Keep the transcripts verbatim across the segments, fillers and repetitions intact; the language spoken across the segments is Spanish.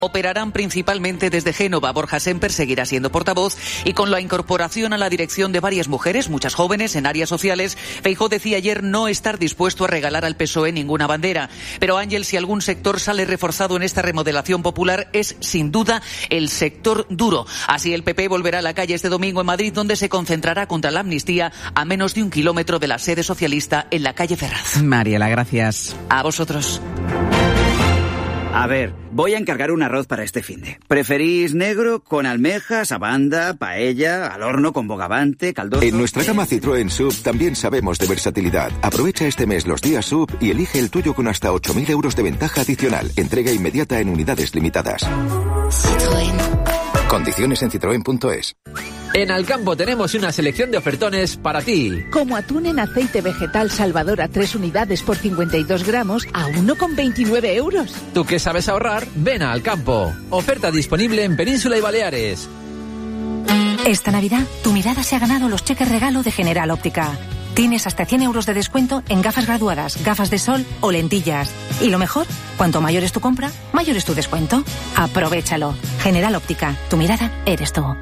Operarán principalmente desde Génova. Borja Semper seguirá siendo portavoz y con la incorporación a la dirección de varias mujeres, muchas jóvenes, en áreas sociales, Feijóo decía ayer no estar dispuesto a regalar al P S O E ninguna bandera. Pero Ángel, si algún sector sale reforzado en esta remodelación popular es, sin duda, el sector duro. Así el P P volverá a la calle este domingo en Madrid, donde se concentrará contra la amnistía a menos de un kilómetro de la sede socialista en la calle Ferraz. Mariela, gracias. A vosotros. A ver, voy a encargar un arroz para este finde. ¿Preferís negro, con almejas, abanda, paella, al horno con bogavante, caldoso? En nuestra gama Citroën S U V también sabemos de versatilidad. Aprovecha este mes los días S U V y elige el tuyo con hasta ocho mil euros de ventaja adicional. Entrega inmediata en unidades limitadas. Citroën. Condiciones en citroen punto es. En Alcampo tenemos una selección de ofertones para ti. Como atún en aceite vegetal Salvador a tres unidades por cincuenta y dos gramos a uno con veintinueve euros. ¿Tú qué sabes ahorrar? Ven a Alcampo. Oferta disponible en Península y Baleares. Esta Navidad, tu mirada se ha ganado los cheques regalo de General Óptica. Tienes hasta cien euros de descuento en gafas graduadas, gafas de sol o lentillas. Y lo mejor, cuanto mayor es tu compra, mayor es tu descuento. Aprovechalo. General Óptica, tu mirada eres tú.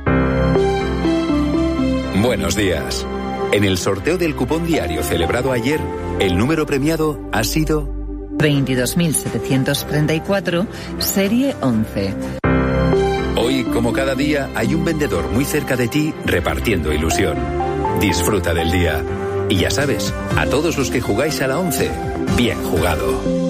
Buenos días. En el sorteo del cupón diario celebrado ayer, el número premiado ha sido veintidós mil setecientos treinta y cuatro, serie once. Hoy, como cada día, hay un vendedor muy cerca de ti repartiendo ilusión. Disfruta del día. Y ya sabes, a todos los que jugáis a la once, bien jugado.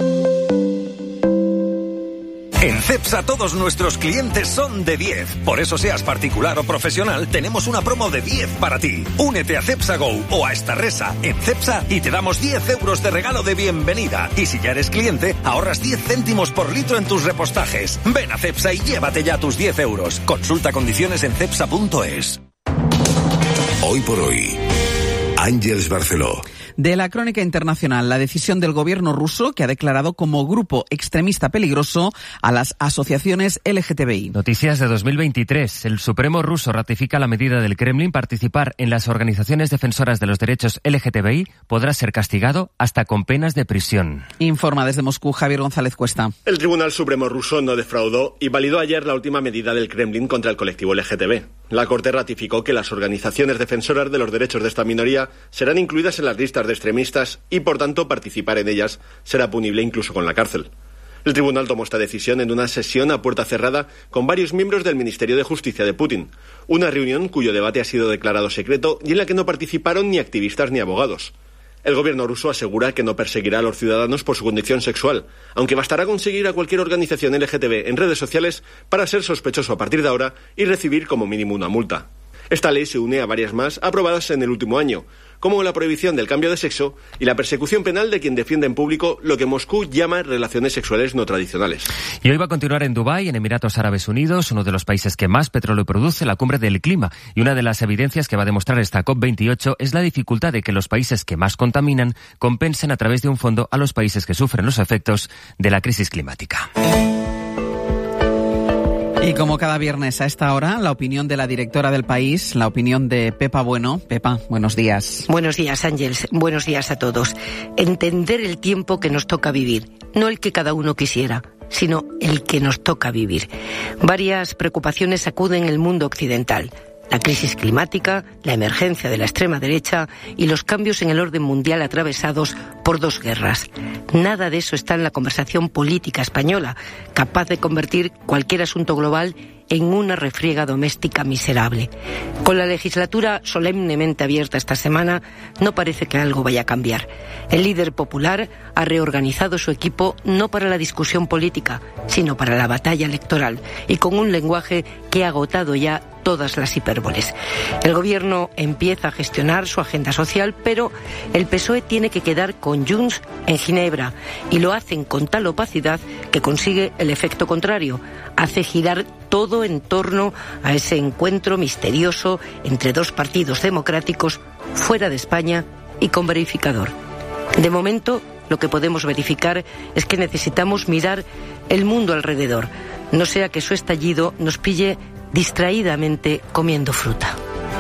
En Cepsa todos nuestros clientes son de diez. Por eso, seas particular o profesional, tenemos una promo de diez para ti. Únete a Cepsa Go o a Starresa en Cepsa y te damos diez euros de regalo de bienvenida. Y si ya eres cliente, ahorras diez céntimos por litro en tus repostajes. Ven a Cepsa y llévate ya tus diez euros. Consulta condiciones en cepsa punto es. Hoy por hoy, Ángeles Barceló. De la crónica internacional, la decisión del gobierno ruso que ha declarado como grupo extremista peligroso a las asociaciones L G T B I. Noticias de dos mil veintitrés. El Supremo ruso ratifica la medida del Kremlin. Participar en las organizaciones defensoras de los derechos L G T B I podrá ser castigado hasta con penas de prisión. Informa desde Moscú Javier González Cuesta. El Tribunal Supremo ruso no defraudó y validó ayer la última medida del Kremlin contra el colectivo L G T B. La Corte ratificó que las organizaciones defensoras de los derechos de esta minoría serán incluidas en las listas de extremistas y, por tanto, participar en ellas será punible incluso con la cárcel. El tribunal tomó esta decisión en una sesión a puerta cerrada con varios miembros del Ministerio de Justicia de Putin, una reunión cuyo debate ha sido declarado secreto y en la que no participaron ni activistas ni abogados. El gobierno ruso asegura que no perseguirá a los ciudadanos por su condición sexual, aunque bastará conseguir a cualquier organización L G T B en redes sociales para ser sospechoso a partir de ahora y recibir como mínimo una multa. Esta ley se une a varias más aprobadas en el último año, como la prohibición del cambio de sexo y la persecución penal de quien defiende en público lo que Moscú llama relaciones sexuales no tradicionales. Y hoy va a continuar en Dubái, en Emiratos Árabes Unidos, uno de los países que más petróleo produce, la cumbre del clima. Y una de las evidencias que va a demostrar esta COP veintiocho es la dificultad de que los países que más contaminan compensen a través de un fondo a los países que sufren los efectos de la crisis climática. Y como cada viernes a esta hora, la opinión de la directora del País, la opinión de Pepa Bueno. Pepa, buenos días. Buenos días, Ángeles. Buenos días a todos. Entender el tiempo que nos toca vivir, no el que cada uno quisiera, sino el que nos toca vivir. Varias preocupaciones sacuden el mundo occidental. La crisis climática, la emergencia de la extrema derecha y los cambios en el orden mundial atravesados por dos guerras. Nada de eso está en la conversación política española, capaz de convertir cualquier asunto global en una refriega doméstica miserable. Con la legislatura solemnemente abierta esta semana, no parece que algo vaya a cambiar. El líder popular ha reorganizado su equipo no para la discusión política, sino para la batalla electoral, y con un lenguaje que ha agotado ya todas las hipérboles. El gobierno empieza a gestionar su agenda social, pero el P S O E tiene que quedar con Junts en Ginebra, y lo hacen con tal opacidad que consigue el efecto contrario. Hace girar todo en torno a ese encuentro misterioso entre dos partidos democráticos fuera de España y con verificador. De momento, lo que podemos verificar es que necesitamos mirar el mundo alrededor, no sea que su estallido nos pille distraídamente comiendo fruta.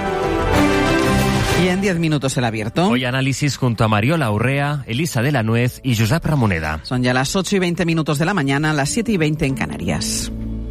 Y en diez minutos el abierto. Hoy análisis junto a Mariola Urrea, Elisa de la Nuez y Josep Ramoneda. Son ya las ocho y veinte minutos de la mañana, las siete y veinte en Canarias.